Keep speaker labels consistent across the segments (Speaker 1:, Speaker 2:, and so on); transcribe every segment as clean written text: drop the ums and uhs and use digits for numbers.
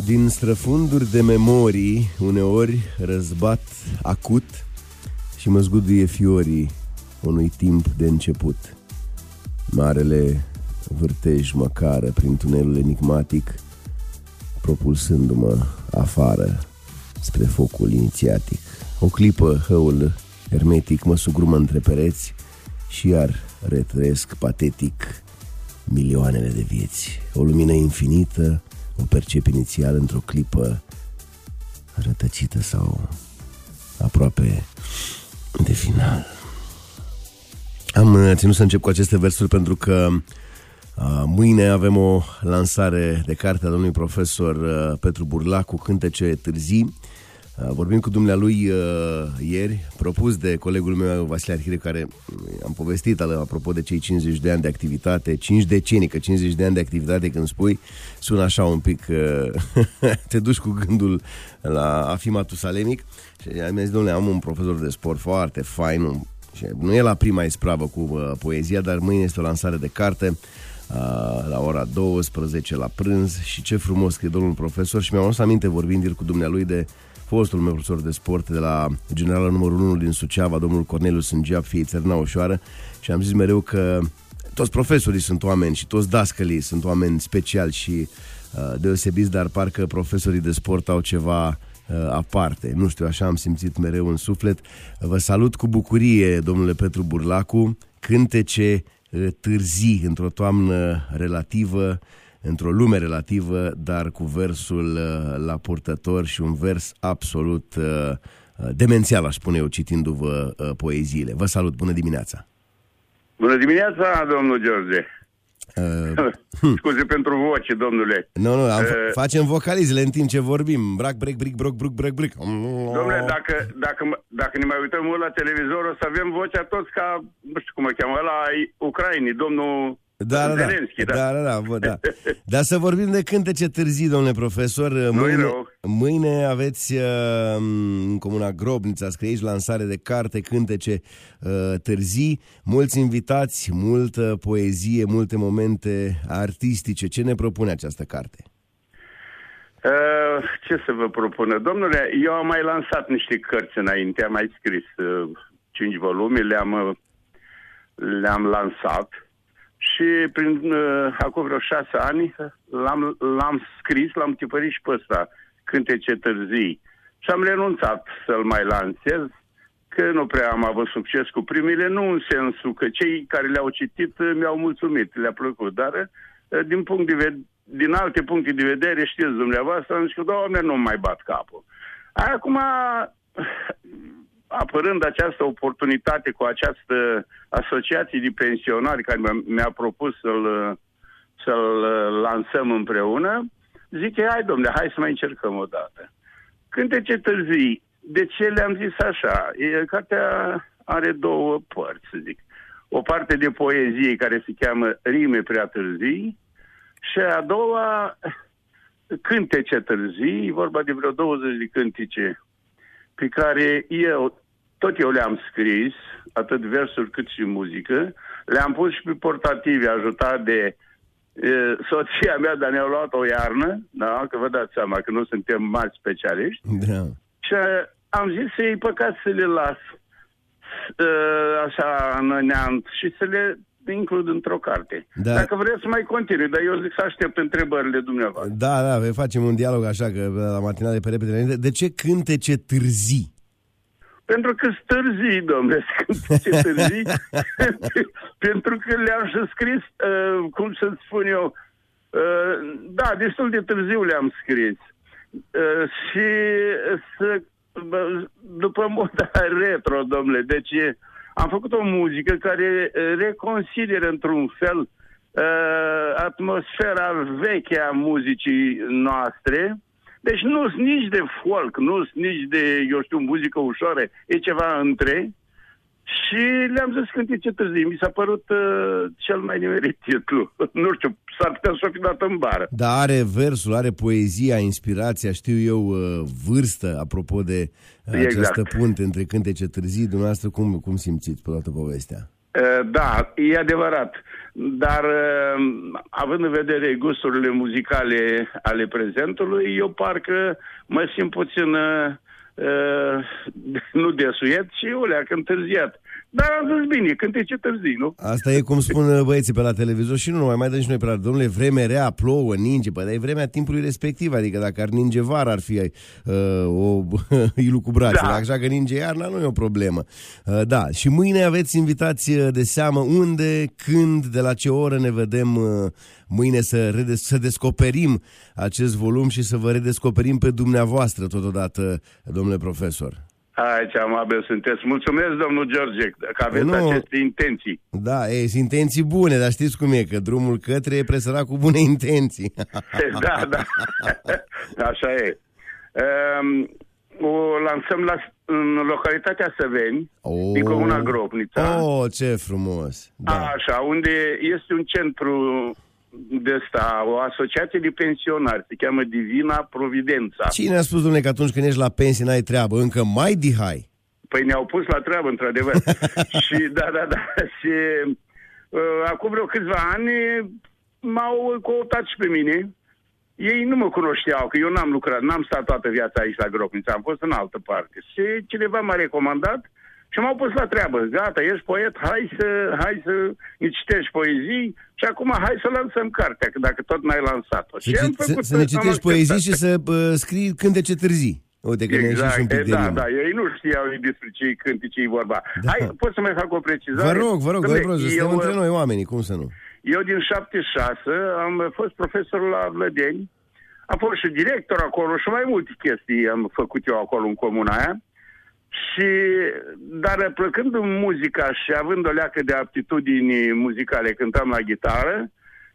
Speaker 1: Din străfunduri de memorii, uneori răzbat acut și mă zguduie fiorii unui timp de început. Marele vârtej mă cară prin tunelul enigmatic, propulsându-mă afară spre focul inițiatic. O clipă hăul hermetic mă sugrumă între pereți și iar retrăiesc patetic milioanele de vieți. O lumină infinită o percep inițial într-o clipă rătăcită sau aproape de final. Am ținut să încep cu aceste versuri pentru că mâine avem o lansare de carte a domnului profesor Petru Burlacu, Cântece târzii. Vorbim cu dumnealui ieri, propus de colegul meu Vasile Arhire, care am povestit apropo de cei 50 de ani de activitate, 5 decenii, că 50 de ani de activitate când spui, sună așa un pic, te duci cu gândul la a fi matusalemic. Și mi-a zis, domnule, am un profesor de sport foarte fain, și nu e la prima ispravă cu poezia, dar mâine este o lansare de carte la ora 12 la prânz și ce frumos scrie domnul profesor. Și mi-am adus aminte vorbind ieri cu dumnealui de fostul meu profesor de sport de la generalul numărul 1 din Suceava, domnul Corneliu Sângeap, fiei Țărâna Ușoară, și am zis mereu că toți profesorii sunt oameni și toți dascălii sunt oameni speciali și deosebiți, dar parcă profesorii de sport au ceva aparte. Nu știu, așa am simțit mereu în suflet. Vă salut cu bucurie, domnule Petru Burlacu. Cântece târzii, într-o toamnă relativă, într-o lume relativă, dar cu versul la purtător și un vers absolut demențial, aș spune eu, citindu-vă poeziile. Vă salut, bună dimineața! Bună dimineața, domnul George! Scuze pentru voce, domnule. Nu, facem vocalizele în timp ce vorbim. Brac, brec, bric, broc, bruc, brec, bric.
Speaker 2: Domnule, dacă ne mai uităm la televizor, o să avem vocea toți ca, nu știu cum o cheamă, la Ucrainii, domnul Zelenski.
Speaker 1: Da. Dar să vorbim de cântece târzii, domnule profesor. Mâine aveți în Comuna Grobnița, scrie aici, lansare de carte, Cântece târzii, mulți invitați, multă poezie, multe momente artistice. Ce ne propune această carte?
Speaker 2: Ce să vă propună? Domnule, eu am mai lansat niște cărți înainte, am mai scris 5 volume, le-am lansat. Și acum vreo 6 ani l-am scris, l-am tipărit și pe ăsta, Cântece târzii. Și am renunțat să-l mai lansez, că nu prea am avut succes cu primele, nu în sensul că cei care le-au citit mi-au mulțumit, le-a plăcut, dar din alte puncte de vedere, știți dumneavoastră, am zis că, Doamne, nu mai bat capul. Acum, apărând această oportunitate cu această asociație de pensionari care mi-a propus să-l lansăm împreună, zic că hai să mai încercăm o dată. Cântece târzii. De ce le-am zis așa? Cartea are 2 părți, să zic. O parte de poezie care se cheamă Rime prea târzii și a doua Cântece târzii, vorba de vreo 20 de cântece pe care eu le-am scris, atât versuri cât și muzică, le-am pus și pe portative, ajutat de soția mea, dar ne-au luat o iarnă, da? Că vă dați seama că nu suntem mari specialiști. Da. Și am zis să e păcat să le las așa în neant și să le includ într-o carte. Da. Dacă vreți să mai continui, dar eu zic să aștept întrebările dumneavoastră.
Speaker 1: Da, facem un dialog așa, că la matinale pe repede înainte. De ce cântece târzii?
Speaker 2: Pentru că stârzii, domnule, cântece târzii, pentru că le-am și scris, cum să spun eu, destul de târziu le-am scris. Și după moda retro, domnule, deci am făcut o muzică care reconsideră într-un fel atmosfera veche a muzicii noastre. Deci nu sunt nici de folk, nu sunt nici de, muzică ușoară, e ceva între. Și le-am zis Cântece târzii. Mi s-a părut cel mai nimerit titlu. Nu știu, s-ar putea să fi dat în bară.
Speaker 1: Dar are versul, are poezia, inspirația, știu eu, vârstă, apropo de această punte între Cântece târzii. Dumneavoastră, cum simțiți pe toată povestea?
Speaker 2: Da, e adevărat. Dar având în vedere gusturile muzicale ale prezentului, eu parcă mă simt puțin nu desuiet, ci uleac întârziat. Dar am zis bine, cântece târzii, nu?
Speaker 1: Asta e cum spun băieții pe la televizor și nu numai, mai dăm și noi pe la... Dom'le, vreme rea, plouă, ninge, dar e vremea timpului respectiv, adică dacă ar ninge vara ar fi o ilucubrație, da. Așa că ninge iarna nu e o problemă. Da, și mâine aveți invitație de seamă, unde, când, de la ce oră ne vedem mâine să descoperim acest volum și să vă redescoperim pe dumneavoastră totodată, domnule profesor.
Speaker 2: Hai, ce amabil sunteți. Mulțumesc, domnul George, că aveți aceste intenții.
Speaker 1: Da, sunt intenții bune, dar știți cum e, că drumul către e presărat cu bune intenții.
Speaker 2: Da. Așa e. O lansăm în localitatea Săveni, din comuna Gropnița.
Speaker 1: Ce frumos! Da.
Speaker 2: Așa, unde este un centru de asta, o asociație de pensionari, se cheamă Divina Providența.
Speaker 1: Cine a spus, dom'le, că atunci când ești la pensie n-ai treabă? Încă mai dihai?
Speaker 2: Păi ne-au pus la treabă, într-adevăr. Și da. Și acum vreo câțiva ani m-au căutat și pe mine. Ei nu mă cunoșteau, că eu n-am lucrat, n-am stat toată viața aici la Gropnița, am fost în altă parte. Și cineva m-a recomandat și m-au pus la treabă. Gata, ești poet, hai să ne citești poezii și acum hai să lansăm cartea, că dacă tot n-ai lansat-o.
Speaker 1: Să ne citești poezii și să scrii cântece târzii. Uite, că
Speaker 2: exact, da, ei nu știau despre ce cântece e vorba. Da. Hai, pot să mai fac o precizare?
Speaker 1: Vă rog, suntem între noi oamenii, cum să nu?
Speaker 2: Eu din 76 am fost profesor la Vlădeni, am fost și director acolo și mai multe chestii am făcut eu acolo în comuna aia. Dar plăcând în muzica și având o leacă de aptitudini muzicale, cântam la gitară,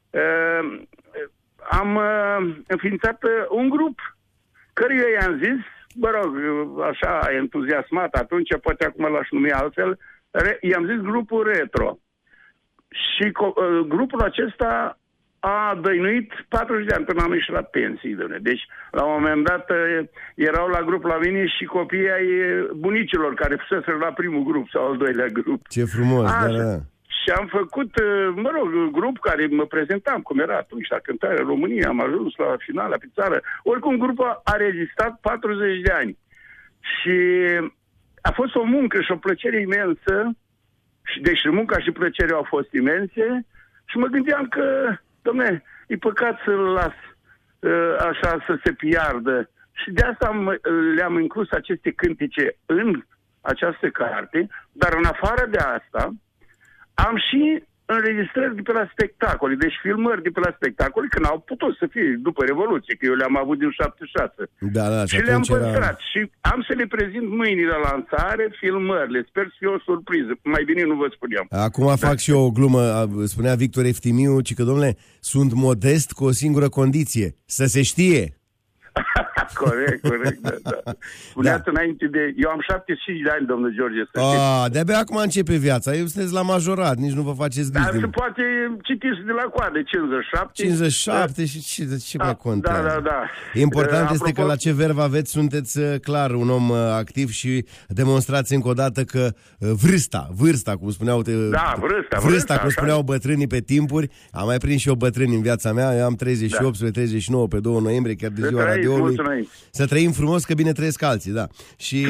Speaker 2: am înființat un grup căruia i-am zis, așa entuziasmat atunci, poate acum l-aș numi altfel, i-am zis grupul Retro. Și grupul acesta a dăinuit 40 de ani până am ieșit la pensii. Deci, la un moment dat, erau la grup la mine și copiii ai bunicilor care fuseseră la primul grup sau al doilea grup.
Speaker 1: Ce frumos, da.
Speaker 2: Și am făcut, grup care mă prezentam, cum era atunci la Cântarea României, am ajuns la finala pe țară. Oricum, grupul a rezistat 40 de ani. Și a fost o muncă și o plăcere imensă, deci munca și plăcerea au fost imense, și mă gândeam că, dom'le, e păcat să-l las așa să se piardă. Și de asta le-am inclus aceste cântece în această carte, dar în afară de asta am și înregistrări de pe la spectacole, deci filmări de pe la spectacole, când au putut să fie după Revoluție, că eu le-am avut din 76.
Speaker 1: Da,
Speaker 2: și le-am păstrat și am să le prezint mâine la lansare filmările. Sper să fie o surpriză. Mai bine nu vă spuneam.
Speaker 1: Acum fac și eu o glumă, spunea Victor Eftimiu, ci că, dom'le, sunt modest cu o singură condiție, să se știe.
Speaker 2: Corect, da. Spuneați înainte de... Eu am 75 de ani, domnul George, să știți.
Speaker 1: De-abia acum începe viața. Eu sunteți la majorat, nici nu vă faceți griji.
Speaker 2: Dar se poate citiți de la coadă, 57.
Speaker 1: 57 și ce mai contează?
Speaker 2: Da.
Speaker 1: Important este că la ce verb aveți, sunteți clar un om activ și demonstrați încă o dată că vârsta, cum spuneau...
Speaker 2: Da, vârsta,
Speaker 1: cum spuneau bătrânii pe timpuri. Am mai prins și eu bătrâni în viața mea. Eu am 38, 39 pe 2 noiembrie, chiar de ziua radioului. Să trăim frumos, că bine trăiesc alții, da. Și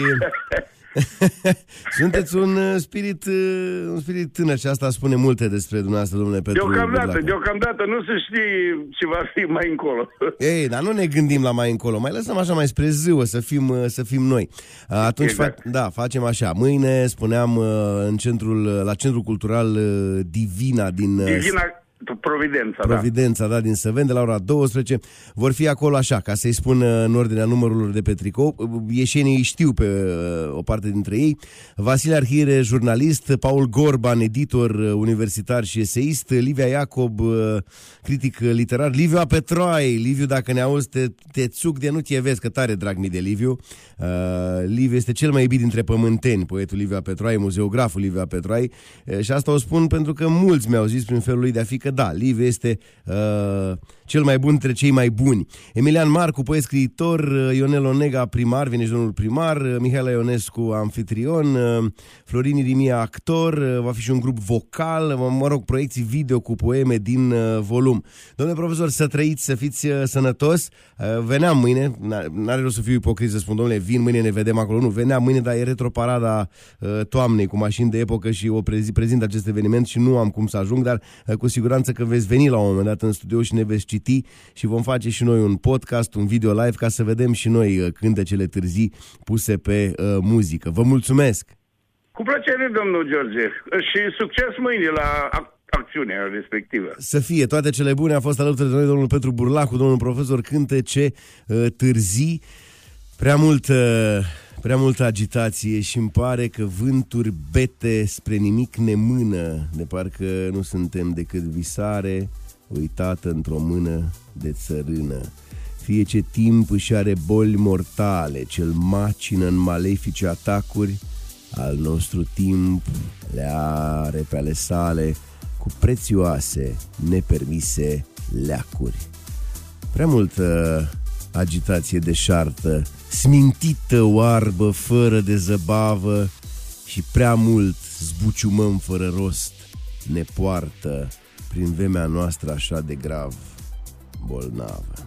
Speaker 1: sunteți un spirit tânăr și asta spune multe despre dumneavoastră, domnule Petru.
Speaker 2: Deocamdată nu se știe ce va fi mai încolo.
Speaker 1: Ei, dar nu ne gândim la mai încolo, mai lăsăm așa mai spre ziua să fim noi. Atunci exact. Facem așa. Mâine, spuneam, la Centrul Cultural Divina din Providența, da, din Săveni, de la ora 12. Vor fi acolo așa, ca să-i spun în ordinea numărurilor de pe tricou. Ieșenii știu pe o parte dintre ei. Vasile Arhire, jurnalist, Paul Gorban, editor universitar și eseist, Livia Iacob, critic literar, Liviu Apetroai. Liviu, dacă ne auzi, te țuc de nu te vezi, că tare drag mi de Liviu. Liviu este cel mai iubit dintre pământeni, poetul Liviu Apetroai, muzeograful Liviu Apetroai. Și asta o spun pentru că mulți mi-au zis prin felul lui de a fi că da, Liviu este cel mai bun între cei mai buni. Emilian Marcu, poet scriitor, Ionel Onega, primar, vine și domnul primar, Mihaela Ionescu, anfitrion, Florin Irimia, actor, va fi și un grup vocal, proiecții video cu poeme din volum. Domnule profesor, să trăiți, să fiți sănătos. Veneam mâine, n-are rost să fiu ipocrit să spun, domnule, vin mâine, ne vedem acolo. Nu, veneam mâine, dar e retroparada toamnei cu mașini de epocă și o prezint acest eveniment și nu am cum să ajung, dar cu siguranță că veți veni la un moment dat în studio și ne veți citi și vom face și noi un podcast, un video live ca să vedem și noi cântecele târzii puse pe muzică. Vă mulțumesc!
Speaker 2: Cu plăcere, domnul George, și succes mâine la acțiunea respectivă.
Speaker 1: Să fie, toate cele bune. A fost alături de noi domnul Petru Burlacu, domnul profesor, cântece târzii. Prea multă agitație și îmi pare că vânturi bete spre nimic ne mână, de parcă nu suntem decât visare uitată într-o mână de țărână. Fie ce timp își are boli mortale, cel macină în malefice atacuri, al nostru timp le are pe ale sale cu prețioase, nepermise leacuri. Prea multă agitație deșartă, smintită oarbă fără de zăbavă și prea mult zbuciumăm fără rost ne poartă prin vremea noastră așa de grav bolnavă.